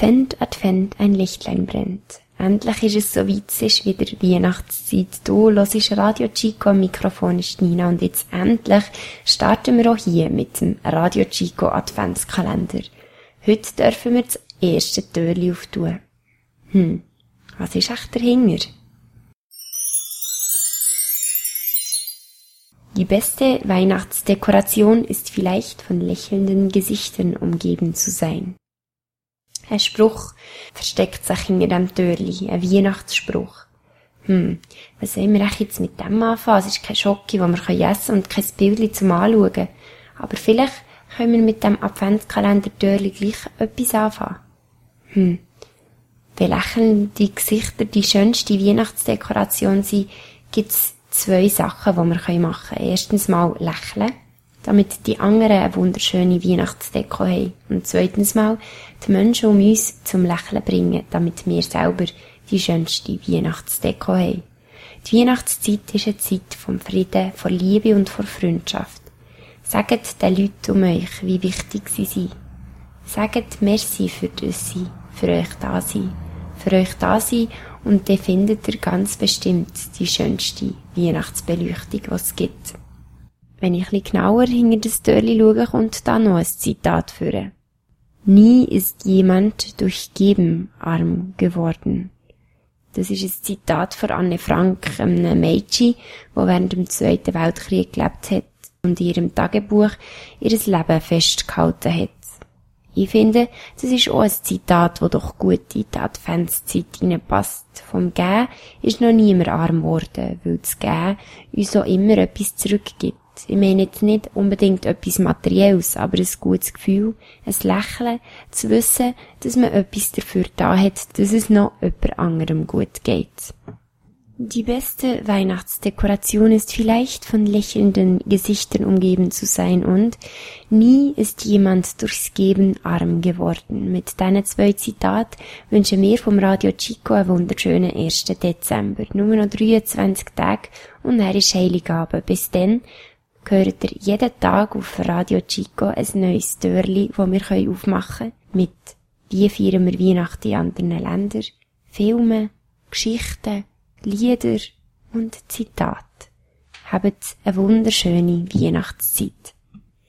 Advent, Advent, ein Lichtlein brennt. Endlich ist es soweit, es ist wieder Weihnachtszeit. Du hörst Radio Chico, am Mikrofon ist Nina und jetzt endlich starten wir auch hier mit dem Radio Chico Adventskalender. Heute dürfen wir das erste Türchen auftun. Was ist echt dahinter? Die beste Weihnachtsdekoration ist vielleicht von lächelnden Gesichtern umgeben zu sein. Ein Spruch versteckt sich hinter dem Türli, ein Weihnachtsspruch. Was sollen wir jetzt mit dem anfangen? Es ist kein Schoki, den wir essen können und kein Bildchen zum Anschauen. Aber vielleicht können wir mit dem Adventskalender-Türli gleich etwas anfangen. Wenn lächelnde Gesichter die schönste Weihnachtsdekoration sind, gibt es 2 Sachen, die wir machen können. Erstens mal lächeln, damit die anderen eine wunderschöne Weihnachtsdeko haben. Und zweitens mal die Menschen um uns zum Lächeln bringen, damit wir selber die schönste Weihnachtsdeko haben. Die Weihnachtszeit ist eine Zeit vom Frieden, von Liebe und von Freundschaft. Sagt den Leuten um euch, wie wichtig sie sind. Sagt merci für das Sie, für euch da sein. Für euch da sein und dann findet ihr ganz bestimmt die schönste Weihnachtsbeleuchtung, die es gibt. Wenn ich ein bisschen genauer hinter das Türli schaue, kommt da noch ein Zitat vor. Nie ist jemand durch Geben arm geworden. Das ist ein Zitat von Anne Frank, einem Mädchen, das während dem Zweiten Weltkrieg gelebt hat und in ihrem Tagebuch ihr Leben festgehalten hat. Ich finde, das ist auch ein Zitat, das doch gut in die Adventszeit hineinpasst. Vom Geben ist noch niemand arm geworden, weil das Geben uns auch immer etwas zurückgibt. Ich meine jetzt nicht unbedingt etwas Materielles, aber ein gutes Gefühl, ein Lächeln, zu wissen, dass man etwas dafür da hat, dass es noch jemand anderem gut geht. Die beste Weihnachtsdekoration ist vielleicht von lächelnden Gesichtern umgeben zu sein und nie ist jemand durchs Geben arm geworden. Mit diesen 2 Zitaten wünschen wir vom Radio Chico einen wunderschönen 1. Dezember. Nur noch 23 Tage und dann ist Heiligabend. Bis dann hört ihr jeden Tag auf Radio Chico ein neues Türli, das wir aufmachen können. Mit wie feiern wir Weihnachten in anderen Ländern, Filmen, Geschichten, Lieder und Zitate. Habt eine wunderschöne Weihnachtszeit.